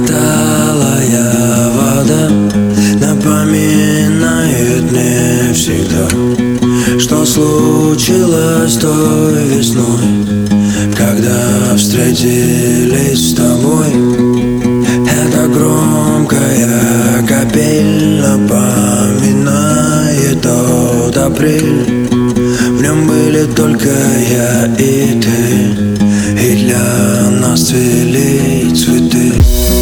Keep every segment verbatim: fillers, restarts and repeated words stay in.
талая вода напоминает мне всегда, что случилось той весной, когда встретились с тобой. Эта громкая капель напоминает тот апрель. В нем были только я и ты, и для нас цвели цветы.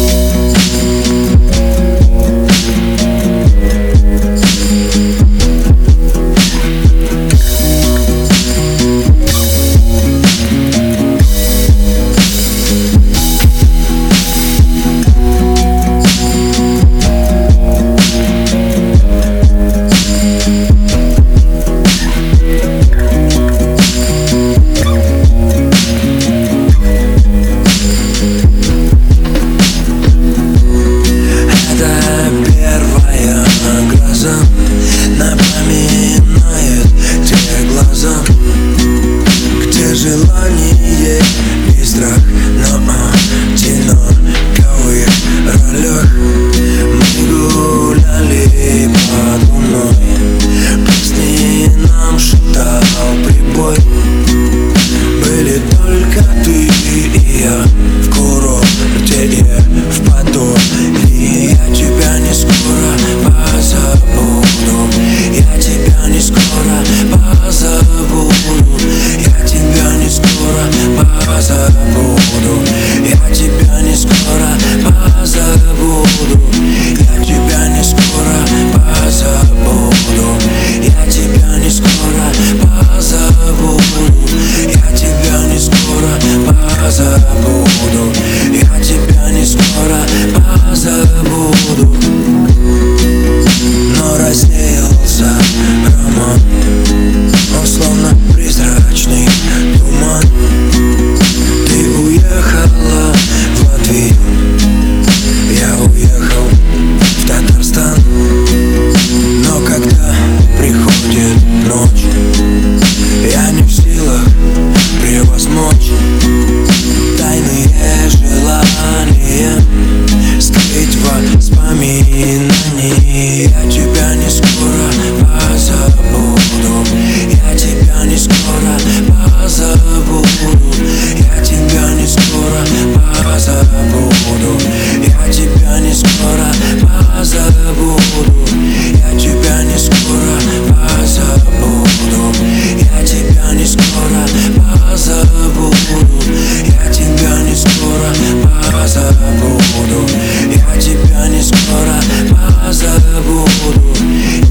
Напоминает те глаза, где желание и страх на одинаковых ролях. Мы гуляли под луной, песни нам шептал прибой. Были только ты и я в курорте, в Подолье. Я тебя не скоро позабуду, я тебя не скоро позабуду, я тебя не скоро позабуду, я тебя не скоро позабуду, я тебя не скоро позабуду, я тебя не скоро позабуду, я тебя не скоро позабуду, я тебя не скоро позабуду. Но рассеялся роман, он словно призрачный туман. Ты уехала в Латвию, я уехал в Татарстан. Но когда приходит ночь, я не в силах превозмочь тайные желания, скрыть воспоминания. Я тебя не скоро позабуду, я тебя не скоро позабуду, я тебя не скоро позабуду, я тебя не скоро позабуду, я тебя не скоро позабуду, я тебя не скоро позабуду, я тебя не скоро позабуду, я тебя не скоро позабуду.